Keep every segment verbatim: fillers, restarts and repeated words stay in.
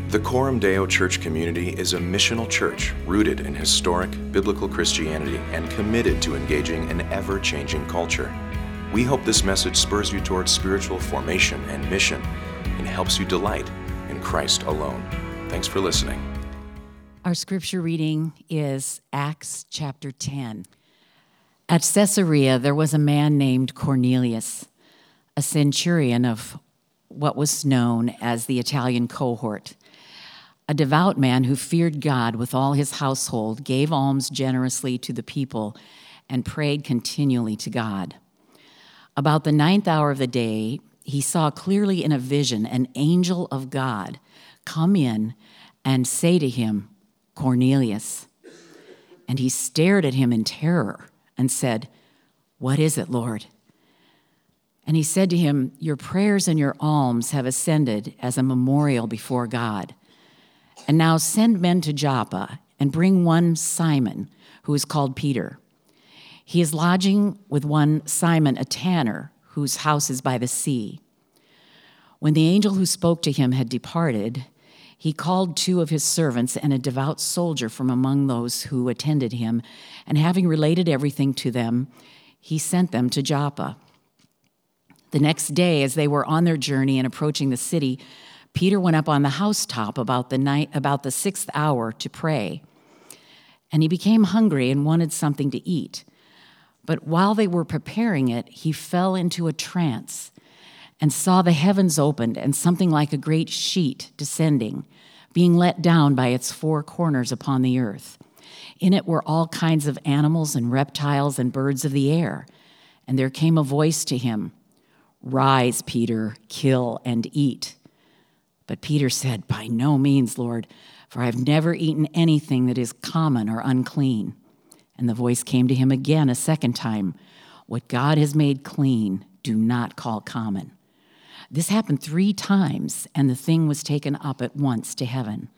The Coram Deo Church community is a missional church rooted in historic biblical Christianity and committed to engaging an ever-changing culture. We hope this message spurs you towards spiritual formation and mission and helps you delight in Christ alone. Thanks for listening. Our scripture reading is Acts chapter ten. At Caesarea, there was a man named Cornelius, a centurion of what was known as the Italian cohort. A devout man who feared God with all his household, gave alms generously to the people, and prayed continually to God. About the ninth hour of the day, he saw clearly in a vision an angel of God come in and say to him, "Cornelius." And he stared at him in terror and said, "What is it, Lord?" And he said to him, "Your prayers and your alms have ascended as a memorial before God. And now send men to Joppa and bring one Simon, who is called Peter. He is lodging with one Simon, a tanner, whose house is by the sea." When the angel who spoke to him had departed, he called two of his servants and a devout soldier from among those who attended him, and having related everything to them, he sent them to Joppa. The next day, as they were on their journey and approaching the city, Peter went up on the housetop about the night, about the sixth hour to pray. And he became hungry and wanted something to eat. But while they were preparing it, he fell into a trance and saw the heavens opened and something like a great sheet descending, being let down by its four corners upon the earth. In it were all kinds of animals and reptiles and birds of the air. And there came a voice to him, "Rise, Peter, kill and eat." But Peter said, "By no means, Lord, for I have never eaten anything that is common or unclean." And the voice came to him again a second time, "What God has made clean, do not call common." This happened three times, and the thing was taken up at once to heaven.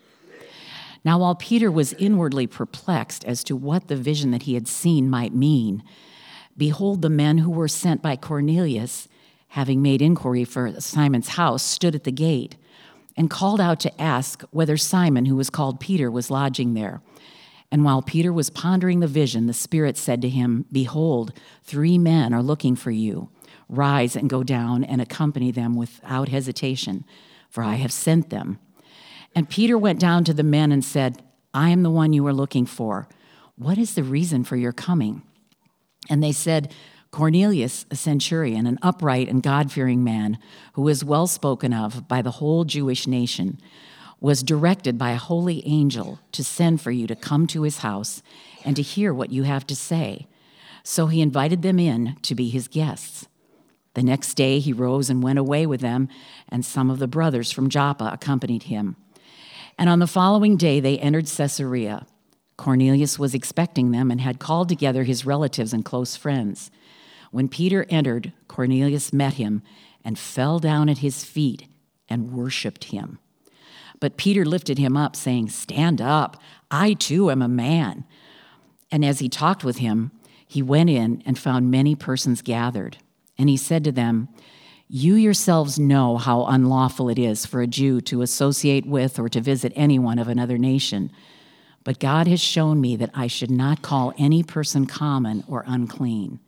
Now while Peter was inwardly perplexed as to what the vision that he had seen might mean, behold, the men who were sent by Cornelius, having made inquiry for Simon's house, stood at the gate and called out to ask whether Simon, who was called Peter, was lodging there. And while Peter was pondering the vision, the Spirit said to him, "Behold, three men are looking for you. Rise and go down and accompany them without hesitation, for I have sent them." And Peter went down to the men and said, "I am the one you are looking for. What is the reason for your coming?" And they said, "Cornelius, a centurion, an upright and God-fearing man, who is well spoken of by the whole Jewish nation, was directed by a holy angel to send for you to come to his house and to hear what you have to say." So he invited them in to be his guests. The next day he rose and went away with them, and some of the brothers from Joppa accompanied him. And on the following day they entered Caesarea. Cornelius was expecting them and had called together his relatives and close friends. When Peter entered, Cornelius met him and fell down at his feet and worshiped him. But Peter lifted him up, saying, "Stand up, I too am a man." And as he talked with him, he went in and found many persons gathered. And he said to them, "You yourselves know how unlawful it is for a Jew to associate with or to visit anyone of another nation. But God has shown me that I should not call any person common or unclean.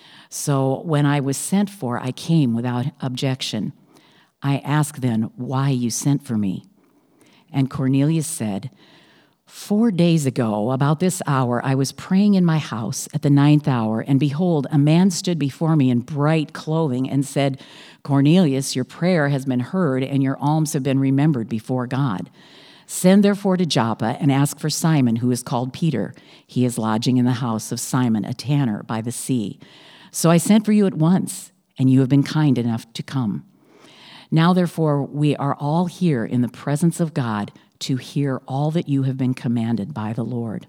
So when I was sent for, I came without objection. I asked then why you sent for me." And Cornelius said, Four days ago, about this hour, I was praying in my house at the ninth hour, and behold, a man stood before me in bright clothing and said, 'Cornelius, your prayer has been heard, and your alms have been remembered before God. Send therefore to Joppa and ask for Simon, who is called Peter. He is lodging in the house of Simon, a tanner by the sea.' So I sent for you at once, and you have been kind enough to come. Now, therefore, we are all here in the presence of God to hear all that you have been commanded by the Lord."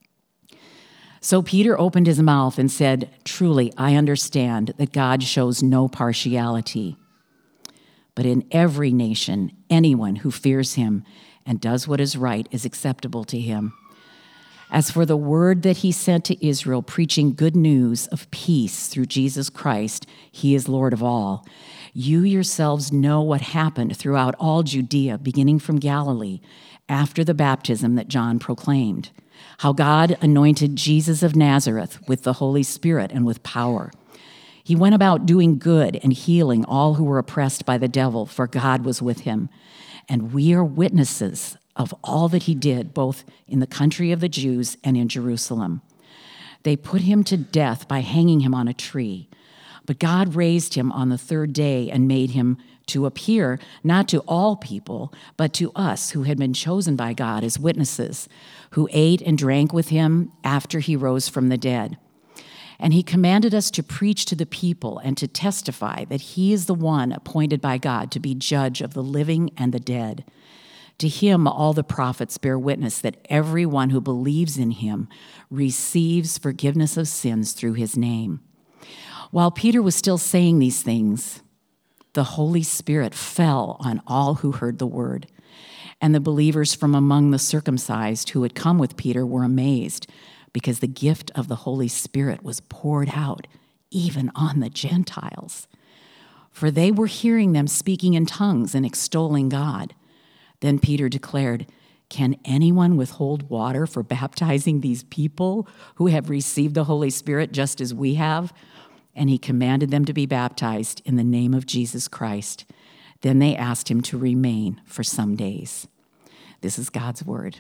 So Peter opened his mouth and said, "Truly, I understand that God shows no partiality. But in every nation, anyone who fears him and does what is right is acceptable to him. As for the word that he sent to Israel, preaching good news of peace through Jesus Christ, he is Lord of all. You yourselves know what happened throughout all Judea, beginning from Galilee, after the baptism that John proclaimed, how God anointed Jesus of Nazareth with the Holy Spirit and with power. He went about doing good and healing all who were oppressed by the devil, for God was with him. And we are witnesses of all that he did, both in the country of the Jews and in Jerusalem. They put him to death by hanging him on a tree. But God raised him on the third day and made him to appear not to all people, but to us who had been chosen by God as witnesses, who ate and drank with him after he rose from the dead. And he commanded us to preach to the people and to testify that he is the one appointed by God to be judge of the living and the dead. To him all the prophets bear witness that everyone who believes in him receives forgiveness of sins through his name. While Peter was still saying these things, the Holy Spirit fell on all who heard the word. And the believers from among the circumcised who had come with Peter were amazed, because the gift of the Holy Spirit was poured out even on the Gentiles. For they were hearing them speaking in tongues and extolling God. Then Peter declared, "Can anyone withhold water for baptizing these people who have received the Holy Spirit just as we have?" And he commanded them to be baptized in the name of Jesus Christ. Then they asked him to remain for some days. This is God's word.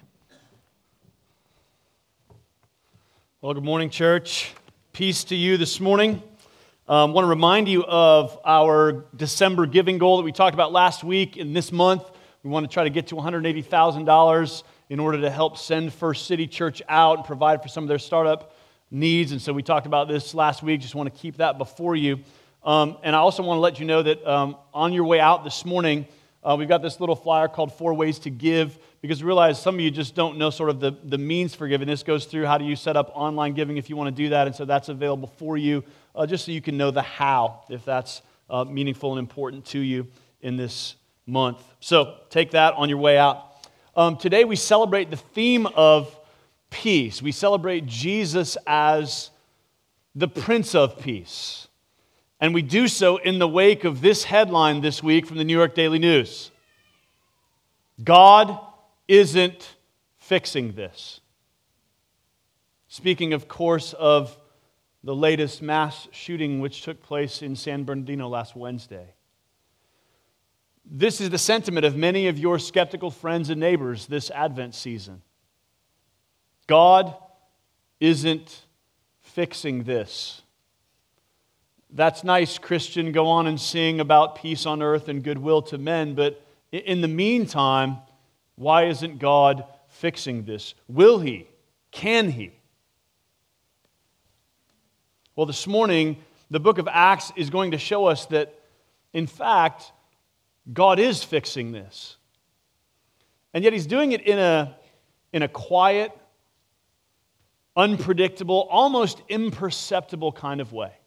Well, good morning, church. Peace to you this morning. I um, want to remind you of our December giving goal that we talked about last week. In this month, we want to try to get to one hundred eighty thousand dollars in order to help send First City Church out and provide for some of their startup needs. And so we talked about this last week. Just want to keep that before you. Um, and I also want to let you know that um, on your way out this morning, uh, we've got this little flyer called Four Ways to Give, because we realize some of you just don't know sort of the, the means for giving. This goes through how do you set up online giving if you want to do that. And so that's available for you, uh, just so you can know the how, if that's uh, meaningful and important to you in this month. So take that on your way out. Um, today we celebrate the theme of peace. We celebrate Jesus as the Prince of Peace. And we do so in the wake of this headline this week from the New York Daily News. God isn't fixing this. Speaking, of course, of the latest mass shooting which took place in San Bernardino last Wednesday. This is the sentiment of many of your skeptical friends and neighbors this Advent season. God isn't fixing this. That's nice, Christian. Go on and sing about peace on earth and goodwill to men. But in the meantime, why isn't God fixing this? Will He? Can He? Well, this morning, the book of Acts is going to show us that, in fact, God is fixing this. And yet He's doing it in a, in a quiet, unpredictable, almost imperceptible kind of way.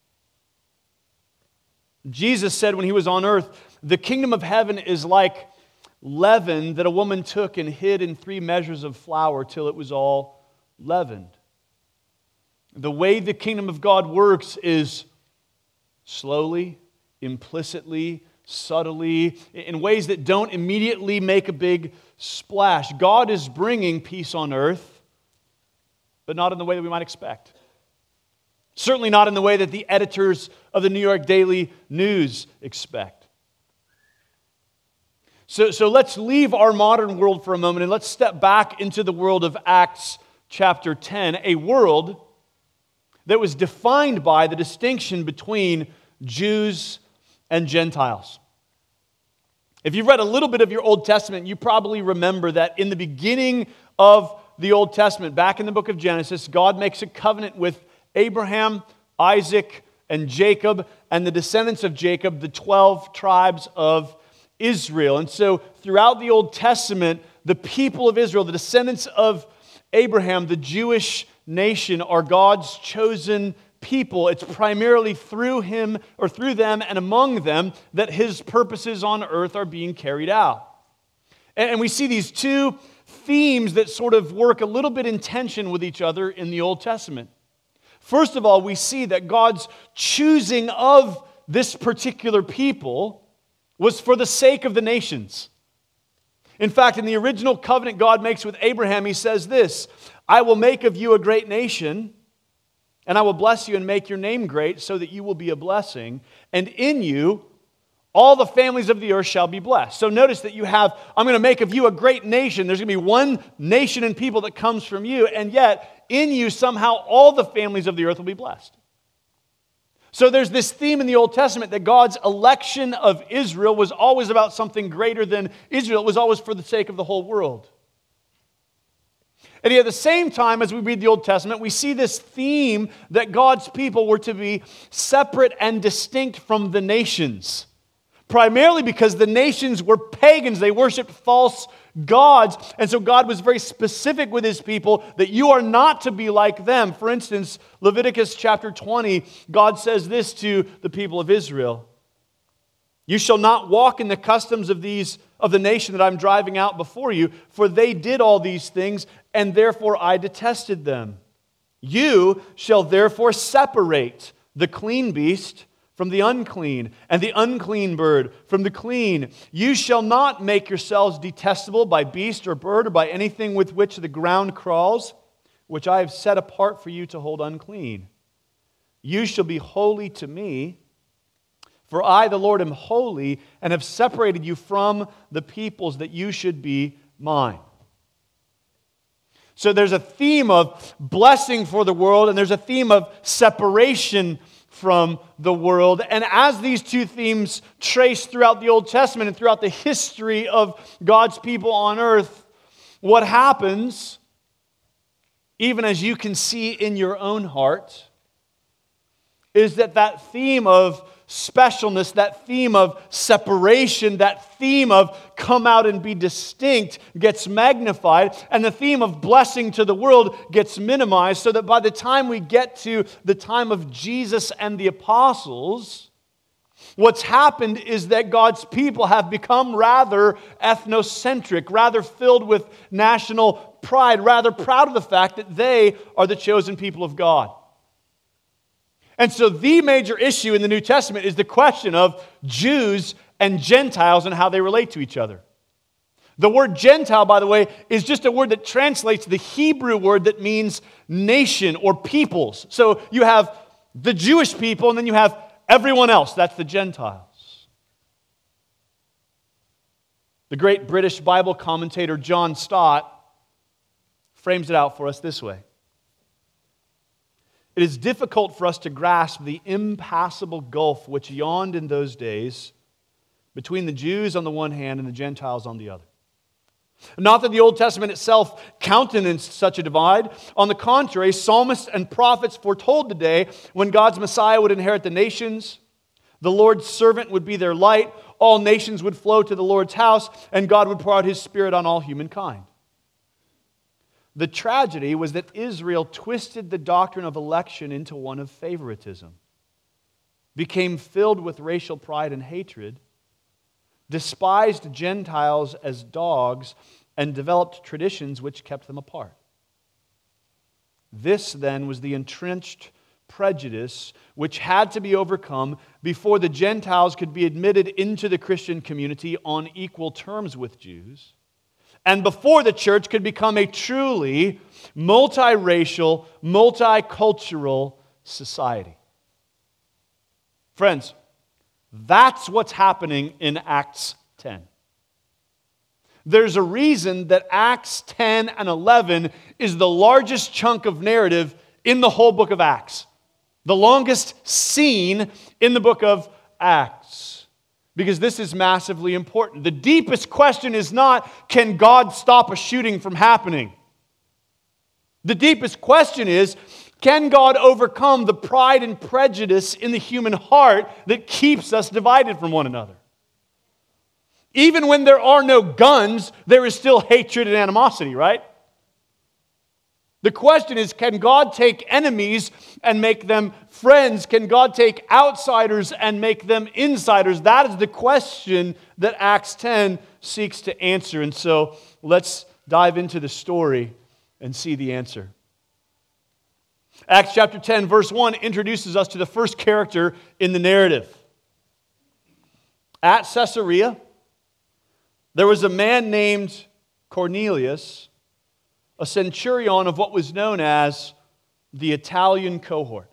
Jesus said when He was on earth, the kingdom of heaven is like leaven that a woman took and hid in three measures of flour till it was all leavened. The way the kingdom of God works is slowly, implicitly, subtly, in ways that don't immediately make a big splash. God is bringing peace on earth, but not in the way that we might expect. Certainly not in the way that the editors of the New York Daily News expect. So, so let's leave our modern world for a moment and let's step back into the world of Acts chapter ten, a world that was defined by the distinction between Jews and Gentiles. If you've read a little bit of your Old Testament, you probably remember that in the beginning of the Old Testament, back in the book of Genesis, God makes a covenant with Abraham, Isaac, and Jacob, and the descendants of Jacob, the twelve tribes of Israel. And so throughout the Old Testament, the people of Israel, the descendants of Abraham, the Jewish nation, are God's chosen people. It's primarily through him or through them and among them that His purposes on earth are being carried out. And we see these two themes that sort of work a little bit in tension with each other in the Old Testament. First of all, we see that God's choosing of this particular people was for the sake of the nations. In fact, in the original covenant God makes with Abraham, he says this, I will make of you a great nation, and I will bless you and make your name great so that you will be a blessing. And in you, all the families of the earth shall be blessed. So notice that you have, I'm going to make of you a great nation. There's going to be one nation and people that comes from you. And yet, in you, somehow, all the families of the earth will be blessed. So there's this theme in the Old Testament that God's election of Israel was always about something greater than Israel. It was always for the sake of the whole world. And yet at the same time, as we read the Old Testament, we see this theme that God's people were to be separate and distinct from the nations. Primarily because the nations were pagans. They worshiped false gods. And so God was very specific with his people that you are not to be like them. For instance, Leviticus chapter twenty, God says this to the people of Israel. You shall not walk in the customs of these of the nation that I'm driving out before you, for they did all these things, and therefore I detested them. You shall therefore separate the clean beast from the unclean, and the unclean bird from the clean. You shall not make yourselves detestable by beast or bird or by anything with which the ground crawls, which I have set apart for you to hold unclean. You shall be holy to me, for I, the Lord, am holy, and have separated you from the peoples that you should be mine. So there's a theme of blessing for the world, and there's a theme of separation from the world. And as these two themes trace throughout the Old Testament and throughout the history of God's people on earth, what happens, even as you can see in your own heart, is that that theme of specialness, that theme of separation, that theme of come out and be distinct gets magnified, and the theme of blessing to the world gets minimized, so that by the time we get to the time of Jesus and the apostles, what's happened is that God's people have become rather ethnocentric, rather filled with national pride, rather proud of the fact that they are the chosen people of God. And so the major issue in the New Testament is the question of Jews and Gentiles and how they relate to each other. The word Gentile, by the way, is just a word that translates the Hebrew word that means nation or peoples. So you have the Jewish people and then you have everyone else. That's the Gentiles. The great British Bible commentator John Stott frames it out for us this way. It is difficult for us to grasp the impassable gulf which yawned in those days between the Jews on the one hand and the Gentiles on the other. Not that the Old Testament itself countenanced such a divide. On the contrary, psalmists and prophets foretold the day when God's Messiah would inherit the nations, the Lord's servant would be their light, all nations would flow to the Lord's house, and God would pour out His Spirit on all humankind. The tragedy was that Israel twisted the doctrine of election into one of favoritism, became filled with racial pride and hatred, despised Gentiles as dogs, and developed traditions which kept them apart. This, then, was the entrenched prejudice which had to be overcome before the Gentiles could be admitted into the Christian community on equal terms with Jews, and before the church could become a truly multiracial, multicultural society. Friends, that's what's happening in Acts ten. There's a reason that Acts ten and eleven is the largest chunk of narrative in the whole book of Acts. The longest scene in the book of Acts. Because this is massively important. The deepest question is not, can God stop a shooting from happening? The deepest question is, can God overcome the pride and prejudice in the human heart that keeps us divided from one another? Even when there are no guns, there is still hatred and animosity, right? The question is, can God take enemies and make them friends? Can God take outsiders and make them insiders? That is the question that Acts ten seeks to answer. And so let's dive into the story and see the answer. Acts chapter ten, verse one introduces us to the first character in the narrative. At Caesarea, there was a man named Cornelius, a centurion of what was known as the Italian cohort.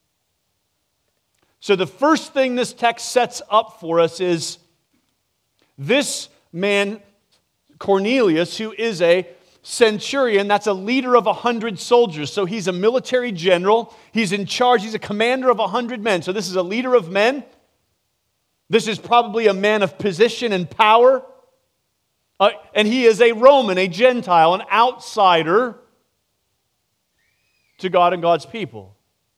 So the first thing this text sets up for us is this man, Cornelius, who is a centurion, that's a leader of a hundred soldiers. So he's a military general. He's in charge. He's a commander of a hundred men. So this is a leader of men. This is probably a man of position and power. Uh, and he is a Roman, a Gentile, an outsider to God and God's people.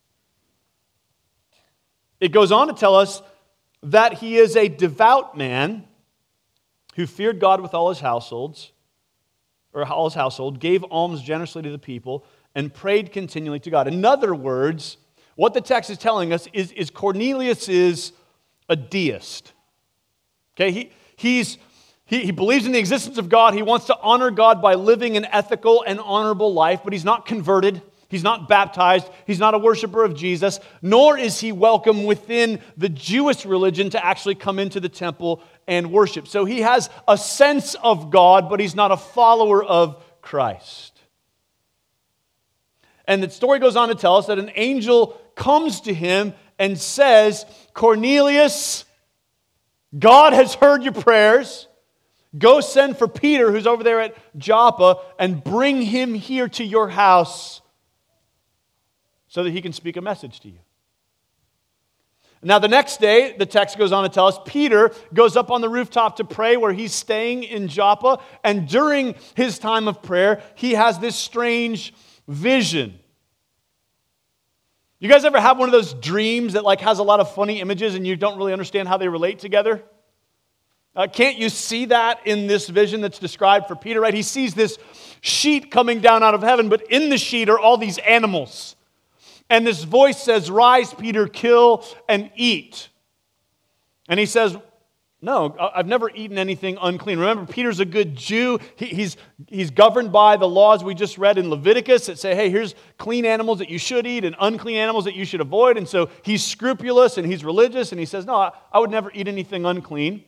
It goes on to tell us that he is a devout man who feared God with all his households, or all his household, gave alms generously to the people, and prayed continually to God. In other words, what the text is telling us is, is Cornelius is a deist. Okay, he, he's, he, he believes in the existence of God. He wants to honor God by living an ethical and honorable life, but he's not converted. He's not baptized. He's not a worshiper of Jesus, nor is he welcome within the Jewish religion to actually come into the temple and worship. So he has a sense of God, but he's not a follower of Christ. And the story goes on to tell us that an angel comes to him and says, Cornelius, God has heard your prayers. Go send for Peter, who's over there at Joppa, and bring him here to your house so that he can speak a message to you. Now, the next day, the text goes on to tell us, Peter goes up on the rooftop to pray where he's staying in Joppa, and during his time of prayer, he has this strange vision. You guys ever have one of those dreams that like has a lot of funny images and you don't really understand how they relate together? Uh, can't you see that in this vision that's described for Peter, right? He sees this sheet coming down out of heaven, but in the sheet are all these animals. And this voice says, rise, Peter, kill and eat. And he says, no, I've never eaten anything unclean. Remember, Peter's a good Jew. He, he's, he's governed by the laws we just read in Leviticus that say, hey, here's clean animals that you should eat and unclean animals that you should avoid. And so he's scrupulous and he's religious. And he says, no, I, I would never eat anything unclean.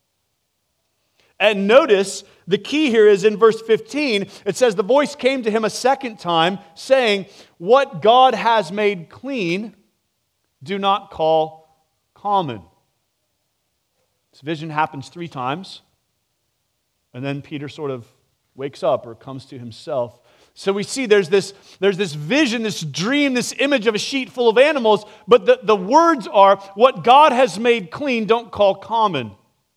And notice, the key here is in verse fifteen, it says, the voice came to him a second time, saying, what God has made clean, do not call common. This vision happens three times, and then Peter sort of wakes up or comes to himself. So we see there's this, there's this vision, this dream, this image of a sheet full of animals, but the, the words are, what God has made clean, don't call common.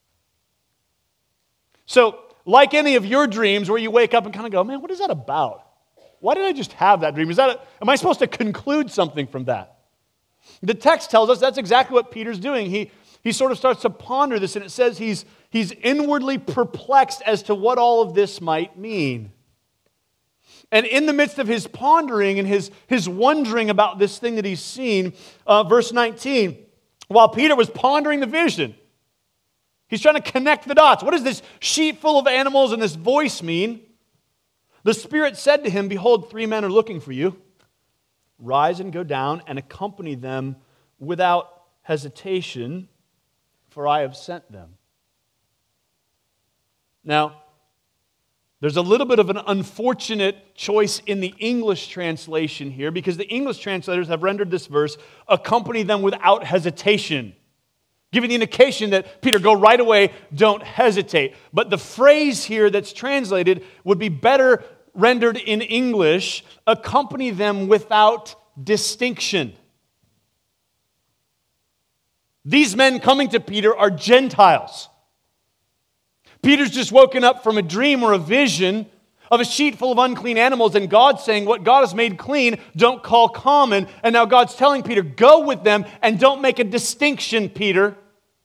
So, like any of your dreams where you wake up and kind of go, man, what is that about? Why did I just have that dream? Is that a, am I supposed to conclude something from that? The text tells us that's exactly what Peter's doing. He, he sort of starts to ponder this, and it says he's, he's inwardly perplexed as to what all of this might mean. And in the midst of his pondering and his, his wondering about this thing that he's seen, uh, verse nineteen, while Peter was pondering the vision, he's trying to connect the dots. What does this sheet full of animals and this voice mean? The Spirit said to him, behold, three men are looking for you. Rise and go down and accompany them without hesitation, for I have sent them. Now, there's a little bit of an unfortunate choice in the English translation here, because the English translators have rendered this verse, accompany them without hesitation, giving the indication that, Peter, go right away, don't hesitate. But the phrase here that's translated would be better rendered in English, accompany them without distinction. These men coming to Peter are Gentiles. Peter's just woken up from a dream or a vision of a sheet full of unclean animals, and God's saying, what God has made clean, don't call common. And now God's telling Peter, go with them and don't make a distinction, Peter.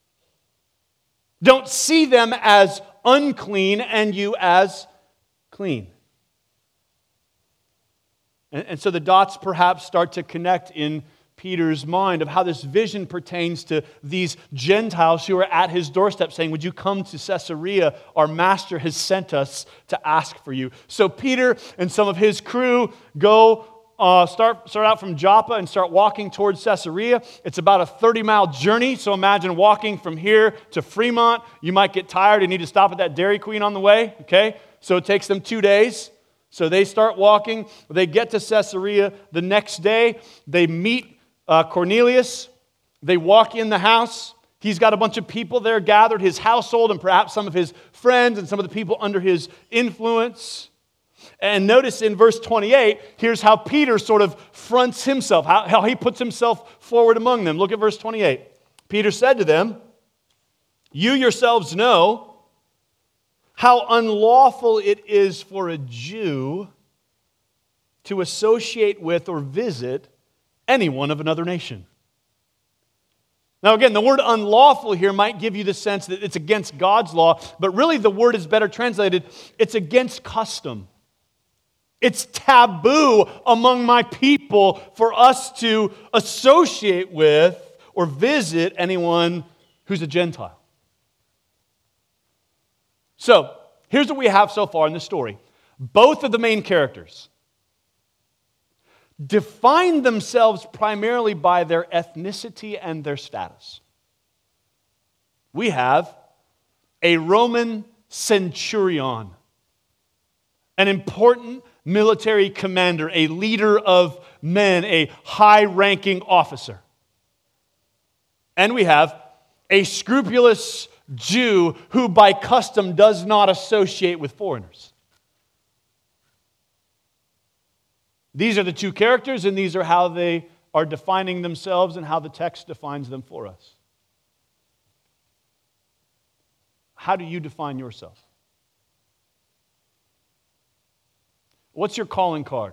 Don't see them as unclean and you as clean. And, and so the dots perhaps start to connect in Peter's mind of how this vision pertains to these Gentiles who are at his doorstep saying, would you come to Caesarea? Our master has sent us to ask for you. So Peter and some of his crew go, uh, start, start out from Joppa and start walking towards Caesarea. It's about a thirty-mile journey, so imagine walking from here to Fremont. You might get tired and need to stop at that Dairy Queen on the way, okay? So it takes them two days. So they start walking. They get to Caesarea. The next day, they meet Uh, Cornelius. They walk in the house. He's got a bunch of people there gathered, his household and perhaps some of his friends and some of the people under his influence. And notice in verse twenty-eight, here's how Peter sort of fronts himself, how, how he puts himself forward among them. Look at verse twenty-eight. Peter said to them, you yourselves know how unlawful it is for a Jew to associate with or visit anyone of another nation. Now again, the word unlawful here might give you the sense that it's against God's law, but really the word is better translated, it's against custom. It's taboo among my people for us to associate with or visit anyone who's a Gentile. So, here's what we have so far in this story. Both of the main characters define themselves primarily by their ethnicity and their status. We have a Roman centurion, an important military commander, a leader of men, a high-ranking officer. And we have a scrupulous Jew who by custom does not associate with foreigners. These are the two characters, and these are how they are defining themselves and how the text defines them for us. How do you define yourself? What's your calling card?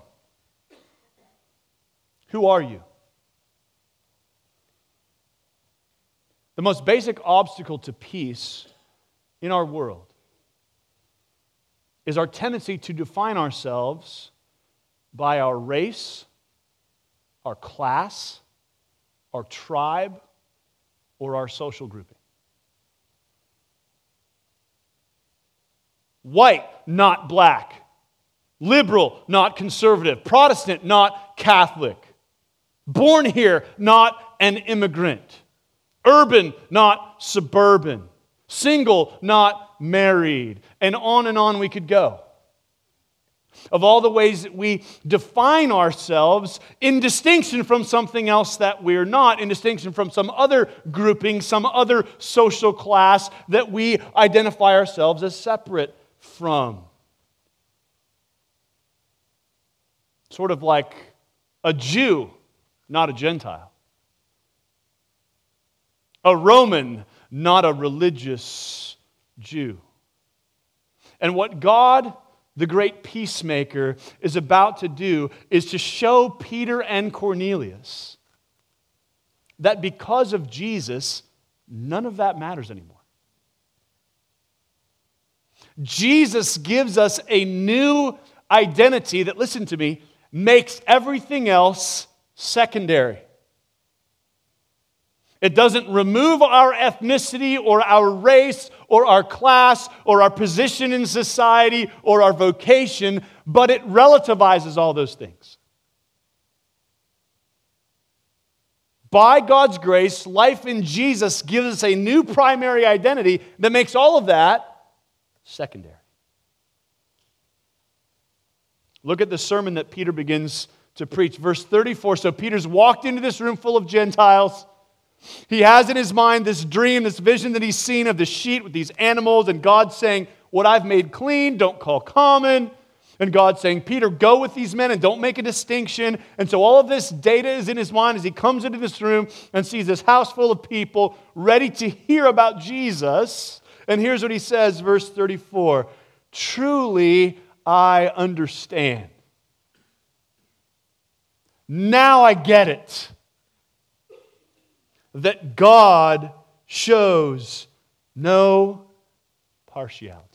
Who are you? The most basic obstacle to peace in our world is our tendency to define ourselves by our race, our class, our tribe, or our social grouping. White, not black. Liberal, not conservative. Protestant, not Catholic. Born here, not an immigrant. Urban, not suburban. Single, not married. And on and on we could go. Of all the ways that we define ourselves in distinction from something else that we're not, in distinction from some other grouping, some other social class that we identify ourselves as separate from. Sort of like a Jew, not a Gentile. A Roman, not a religious Jew. And what God, the great peacemaker, is about to do is to show Peter and Cornelius that because of Jesus, none of that matters anymore. Jesus gives us a new identity that, listen to me, makes everything else secondary. It doesn't remove our ethnicity or our race or our class or our position in society or our vocation, but it relativizes all those things. By God's grace, life in Jesus gives us a new primary identity that makes all of that secondary. Look at the sermon that Peter begins to preach. Verse thirty-four, so Peter's walked into this room full of Gentiles. He has in his mind this dream, this vision that he's seen of the sheet with these animals, and God saying, what I've made clean, don't call common. And God saying, Peter, go with these men and don't make a distinction. And so all of this data is in his mind as he comes into this room and sees this house full of people ready to hear about Jesus. And here's what he says, verse thirty-four, truly I understand. Now I get it. That God shows no partiality.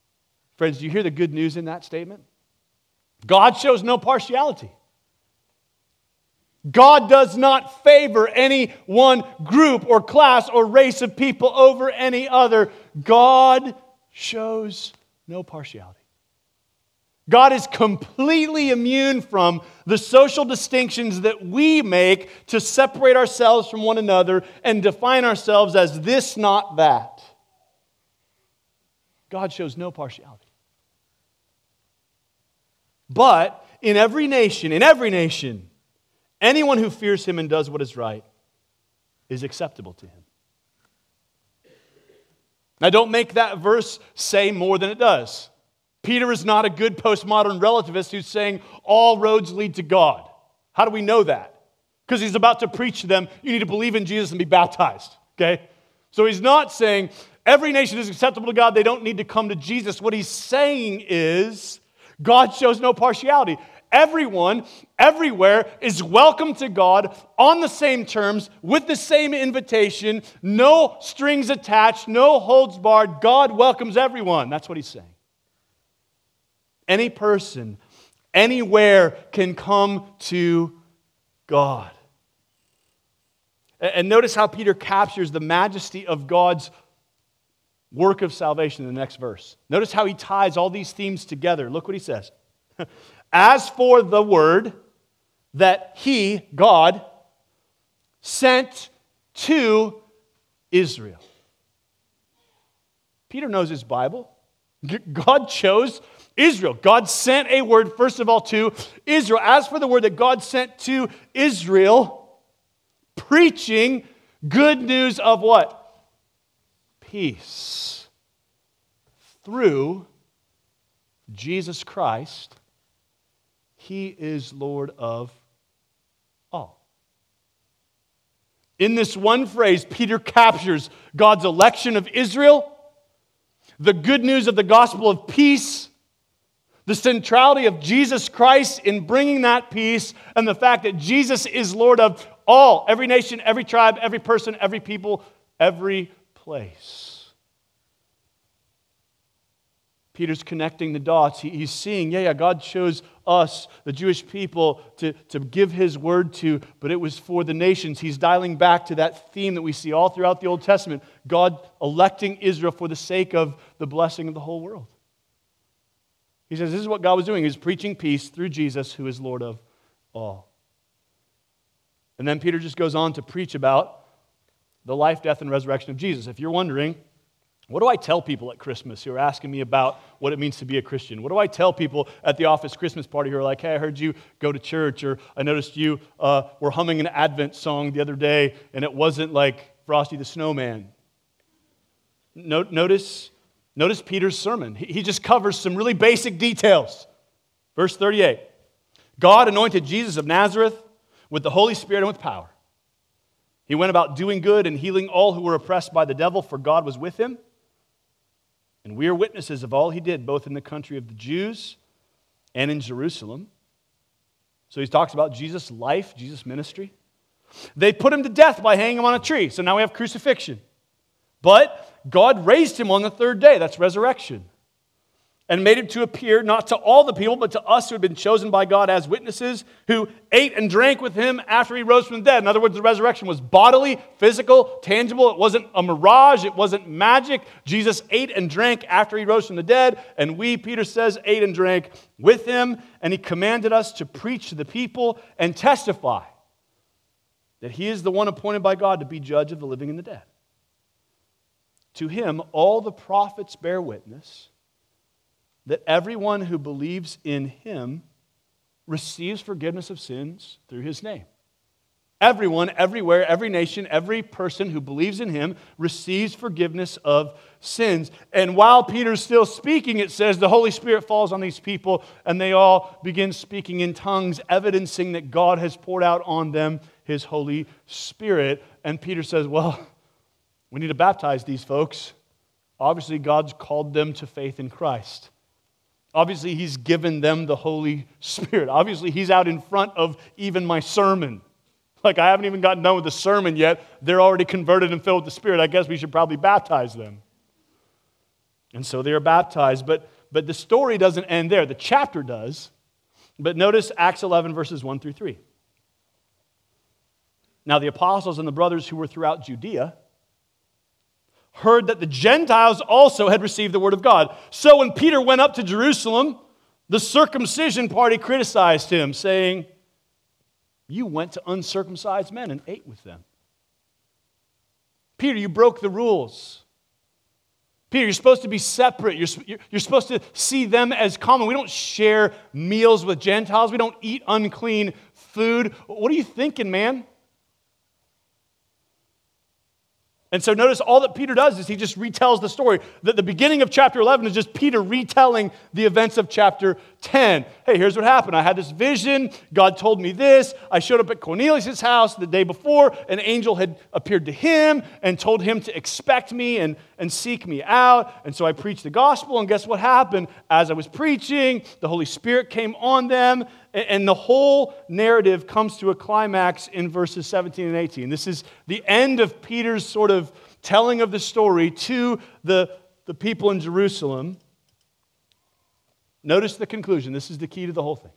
Friends, do you hear the good news in that statement? God shows no partiality. God does not favor any one group or class or race of people over any other. God shows no partiality. God is completely immune from the social distinctions that we make to separate ourselves from one another and define ourselves as this, not that. God shows no partiality. But in every nation, in every nation, anyone who fears him and does what is right is acceptable to him. Now, don't make that verse say more than it does. Peter is not a good postmodern relativist who's saying all roads lead to God. How do we know that? Because he's about to preach to them, you need to believe in Jesus and be baptized, okay? So he's not saying every nation is acceptable to God, they don't need to come to Jesus. What he's saying is God shows no partiality. Everyone, everywhere, is welcome to God on the same terms, with the same invitation, no strings attached, no holds barred. God welcomes everyone. That's what he's saying. Any person, anywhere can come to God. And notice how Peter captures the majesty of God's work of salvation in the next verse. Notice how he ties all these themes together. Look what he says. As for the word that he, God, sent to Israel. Peter knows his Bible. God chose Israel. God sent a word, first of all, to Israel. As for the word that God sent to Israel, preaching good news of what? Peace. Through Jesus Christ, he is Lord of all. In this one phrase, Peter captures God's election of Israel, the good news of the gospel of peace, the centrality of Jesus Christ in bringing that peace, and the fact that Jesus is Lord of all, every nation, every tribe, every person, every people, every place. Peter's connecting the dots. He, he's seeing, yeah, yeah, God chose us, the Jewish people, to, to give his word to, but it was for the nations. He's dialing back to that theme that we see all throughout the Old Testament, God electing Israel for the sake of the blessing of the whole world. He says this is what God was doing. He was preaching peace through Jesus, who is Lord of all. And then Peter just goes on to preach about the life, death, and resurrection of Jesus. If you're wondering, what do I tell people at Christmas who are asking me about what it means to be a Christian? What do I tell people at the office Christmas party who are like, hey, I heard you go to church, or I noticed you uh, were humming an Advent song the other day, and it wasn't like Frosty the Snowman. No, notice, notice Peter's sermon. He, he just covers some really basic details. Verse thirty-eight, God anointed Jesus of Nazareth with the Holy Spirit and with power. He went about doing good and healing all who were oppressed by the devil, for God was with him. And we are witnesses of all he did, both in the country of the Jews and in Jerusalem. So he talks about Jesus' life, Jesus' ministry. They put him to death by hanging him on a tree. So now we have crucifixion. But God raised him on the third day. That's resurrection. And made him to appear not to all the people, but to us who had been chosen by God as witnesses, who ate and drank with him after he rose from the dead. In other words, the resurrection was bodily, physical, tangible. It wasn't a mirage. It wasn't magic. Jesus ate and drank after he rose from the dead. And we, Peter says, ate and drank with him. And he commanded us to preach to the people and testify that he is the one appointed by God to be judge of the living and the dead. To him, all the prophets bear witness that everyone who believes in him receives forgiveness of sins through his name. Everyone, everywhere, every nation, every person who believes in him receives forgiveness of sins. And while Peter's still speaking, it says the Holy Spirit falls on these people and they all begin speaking in tongues, evidencing that God has poured out on them his Holy Spirit. And Peter says, well, we need to baptize these folks. Obviously, God's called them to faith in Christ. Obviously, he's given them the Holy Spirit. Obviously, he's out in front of even my sermon. Like, I haven't even gotten done with the sermon yet. They're already converted and filled with the Spirit. I guess we should probably baptize them. And so they are baptized. But, but the story doesn't end there. The chapter does. But notice Acts eleven, verses one through three. Now the apostles and the brothers who were throughout Judea heard that the Gentiles also had received the word of God. So when Peter went up to Jerusalem, the circumcision party criticized him, saying, "You went to uncircumcised men and ate with them." Peter, you broke the rules. Peter, you're supposed to be separate. You're, you're supposed to see them as common. We don't share meals with Gentiles. We don't eat unclean food. What are you thinking, man? And so notice all that Peter does is he just retells the story. The, the beginning of chapter eleven is just Peter retelling the events of chapter ten. Hey, here's what happened. I had this vision. God told me this. I showed up at Cornelius' house the day before. An angel had appeared to him and told him to expect me and, and seek me out. And so I preached the gospel. And guess what happened? As I was preaching, the Holy Spirit came on them. And the whole narrative comes to a climax in verses seventeen and eighteen. This is the end of Peter's sort of telling of the story to the, the people in Jerusalem. Notice the conclusion. This is the key to the whole thing.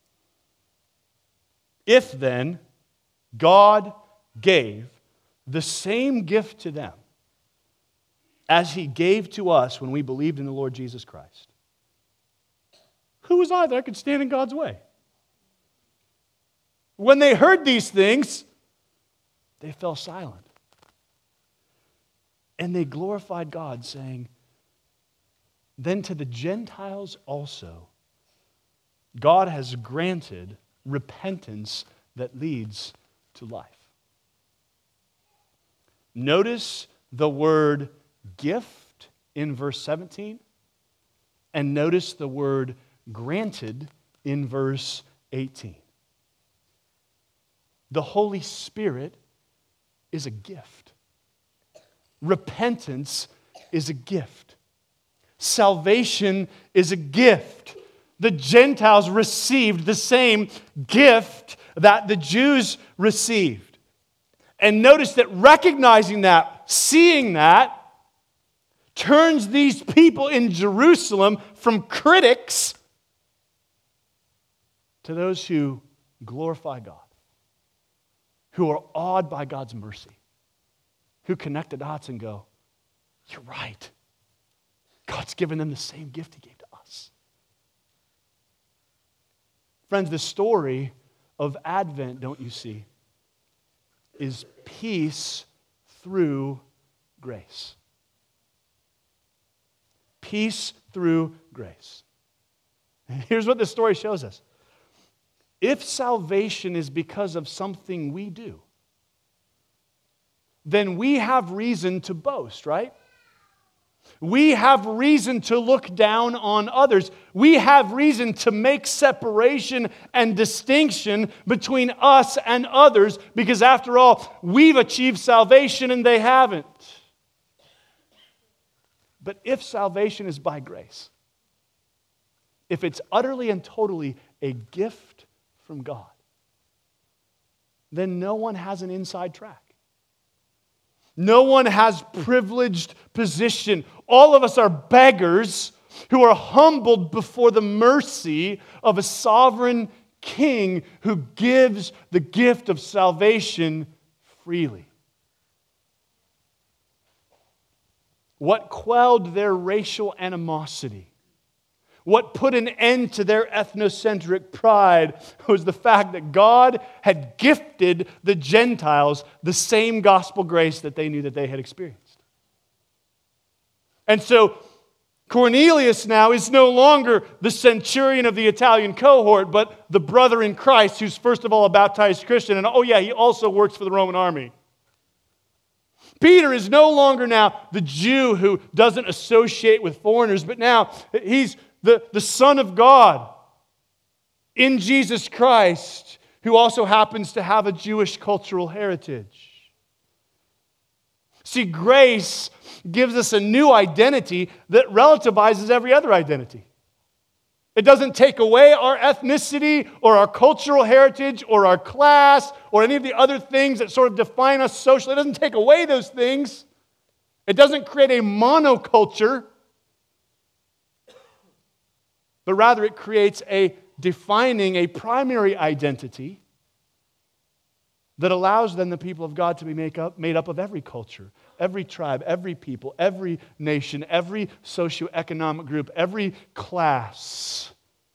If then God gave the same gift to them as He gave to us when we believed in the Lord Jesus Christ, who was I that I could stand in God's way? When they heard these things, they fell silent. And they glorified God, saying, "Then to the Gentiles also, God has granted repentance that leads to life." Notice the word gift in verse seventeen, and notice the word granted in verse eighteen. The Holy Spirit is a gift. Repentance is a gift. Salvation is a gift. The Gentiles received the same gift that the Jews received. And notice that recognizing that, seeing that, turns these people in Jerusalem from critics to those who glorify God, who are awed by God's mercy, who connect the dots and go, "You're right. God's given them the same gift He gave to us." Friends, the story of Advent, don't you see, is peace through grace. Peace through grace. And here's what this story shows us. If salvation is because of something we do, then we have reason to boast, right? We have reason to look down on others. We have reason to make separation and distinction between us and others because, after all, we've achieved salvation and they haven't. But if salvation is by grace, if it's utterly and totally a gift from God, then no one has an inside track. No one has privileged position. All of us are beggars who are humbled before the mercy of a sovereign king who gives the gift of salvation freely. What quelled their racial animosity, what put an end to their ethnocentric pride, was the fact that God had gifted the Gentiles the same gospel grace that they knew that they had experienced. And so Cornelius now is no longer the centurion of the Italian cohort, but the brother in Christ who's first of all a baptized Christian. And oh yeah, he also works for the Roman army. Peter is no longer now the Jew who doesn't associate with foreigners, but now he's the, the Son of God in Jesus Christ, who also happens to have a Jewish cultural heritage. See, grace gives us a new identity that relativizes every other identity. It doesn't take away our ethnicity or our cultural heritage or our class or any of the other things that sort of define us socially. It doesn't take away those things. It doesn't create a monoculture, but rather it creates a defining, a primary identity that allows then the people of God to be make up, made up of every culture, every tribe, every people, every nation, every socioeconomic group, every class.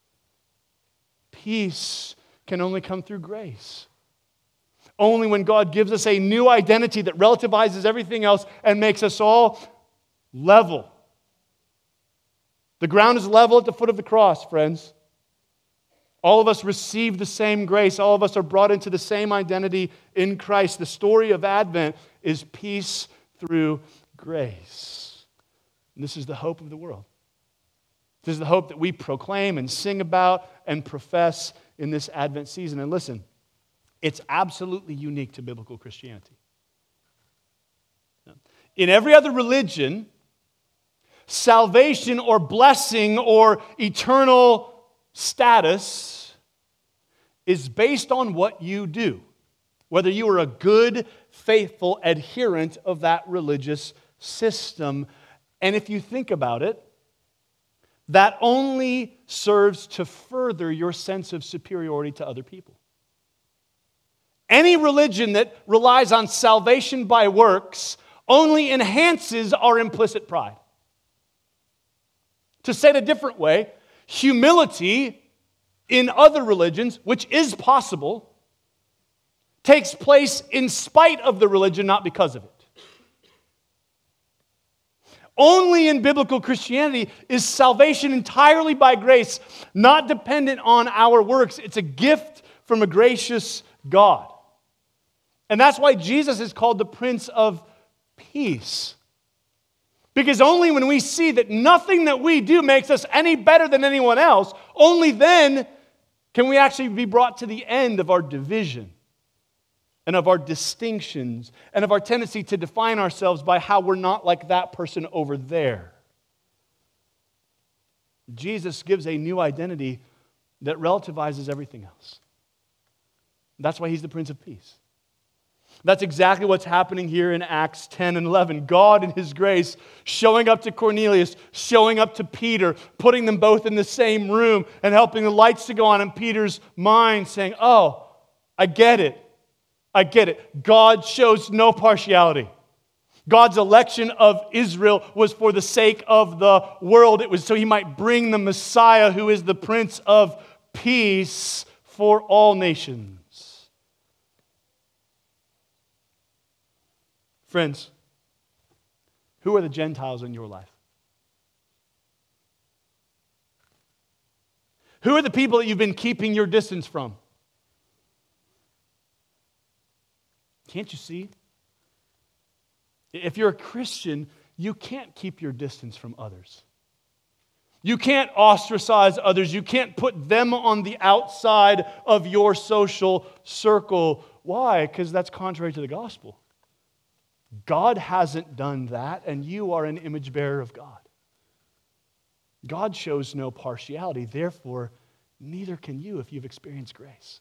Peace can only come through grace. Only when God gives us a new identity that relativizes everything else and makes us all level. The ground is level at the foot of the cross, friends. All of us receive the same grace. All of us are brought into the same identity in Christ. The story of Advent is peace through grace. And this is the hope of the world. This is the hope that we proclaim and sing about and profess in this Advent season. And listen, it's absolutely unique to biblical Christianity. In every other religion, salvation or blessing or eternal status is based on what you do, whether you are a good, faithful adherent of that religious system. And if you think about it, that only serves to further your sense of superiority to other people. Any religion that relies on salvation by works only enhances our implicit pride. To say it a different way, humility in other religions, which is possible, takes place in spite of the religion, not because of it. Only in biblical Christianity is salvation entirely by grace, not dependent on our works. It's a gift from a gracious God. And that's why Jesus is called the Prince of Peace. Because only when we see that nothing that we do makes us any better than anyone else, only then can we actually be brought to the end of our division and of our distinctions and of our tendency to define ourselves by how we're not like that person over there. Jesus gives a new identity that relativizes everything else. That's why he's the Prince of Peace. That's exactly what's happening here in Acts ten and eleven. God in his grace showing up to Cornelius, showing up to Peter, putting them both in the same room and helping the lights to go on in Peter's mind, saying, oh, I get it. I get it. God shows no partiality. God's election of Israel was for the sake of the world. It was so he might bring the Messiah, who is the Prince of Peace, for all nations. Friends, who are the Gentiles in your life? Who are the people that you've been keeping your distance from? Can't you see? If you're a Christian, you can't keep your distance from others. You can't ostracize others. You can't put them on the outside of your social circle. Why? Because that's contrary to the gospel. God hasn't done that, and you are an image bearer of God. God shows no partiality. Therefore, neither can you if you've experienced grace.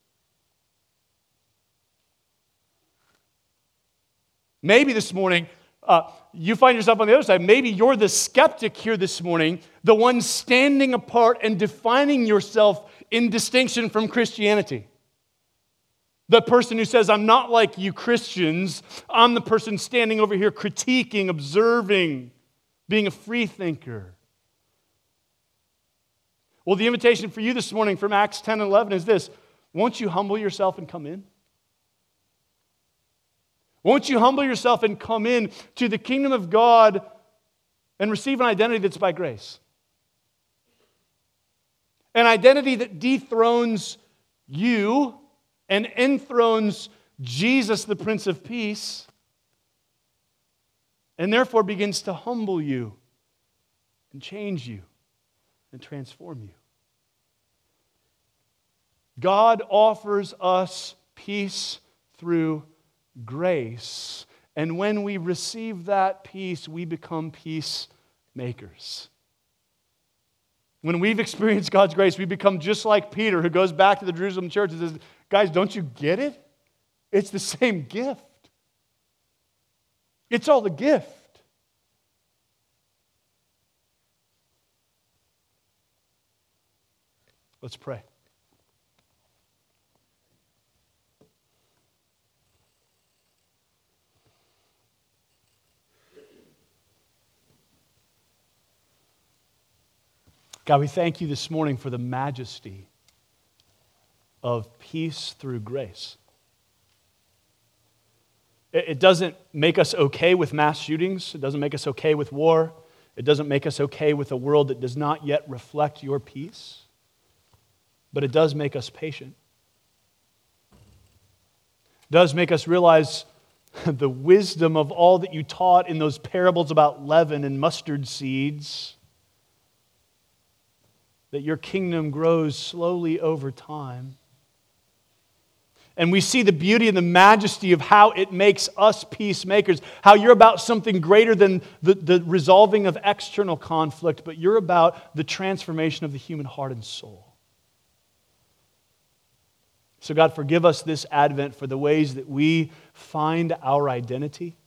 Maybe this morning, uh, you find yourself on the other side. Maybe you're the skeptic here this morning, the one standing apart and defining yourself in distinction from Christianity. The person who says, I'm not like you Christians. I'm the person standing over here critiquing, observing, being a free thinker. Well, the invitation for you this morning from Acts ten and eleven is this. Won't you humble yourself and come in? Won't you humble yourself and come in to the kingdom of God and receive an identity that's by grace? An identity that dethrones you and enthrones Jesus, the Prince of Peace, and therefore begins to humble you and change you and transform you. God offers us peace through grace, and when we receive that peace, we become peacemakers. When we've experienced God's grace, we become just like Peter, who goes back to the Jerusalem church and says, guys, don't you get it? It's the same gift. It's all the gift. Let's pray. God, we thank you this morning for the majesty of peace through grace. It doesn't make us okay with mass shootings. It doesn't make us okay with war. It doesn't make us okay with a world that does not yet reflect your peace. But it does make us patient. It does make us realize the wisdom of all that you taught in those parables about leaven and mustard seeds. That your kingdom grows slowly over time. And we see the beauty and the majesty of how it makes us peacemakers, how you're about something greater than the, the resolving of external conflict, but you're about the transformation of the human heart and soul. So God, forgive us this Advent for the ways that we find our identity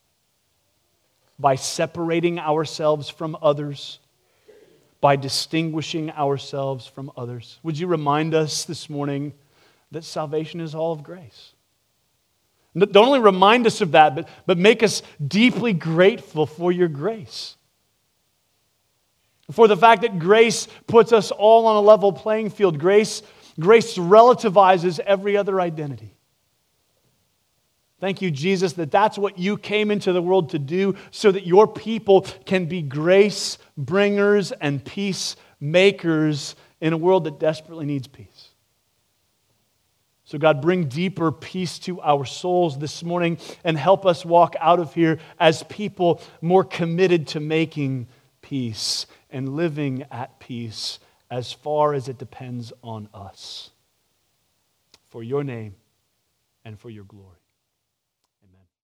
by separating ourselves from others, by distinguishing ourselves from others. Would you remind us this morning that salvation is all of grace? Don't only remind us of that, but, but make us deeply grateful for your grace. For the fact that grace puts us all on a level playing field. Grace, grace relativizes every other identity. Thank you, Jesus, that that's what you came into the world to do so that your people can be grace bringers and peace makers in a world that desperately needs peace. So God, bring deeper peace to our souls this morning and help us walk out of here as people more committed to making peace and living at peace as far as it depends on us. For your name and for your glory.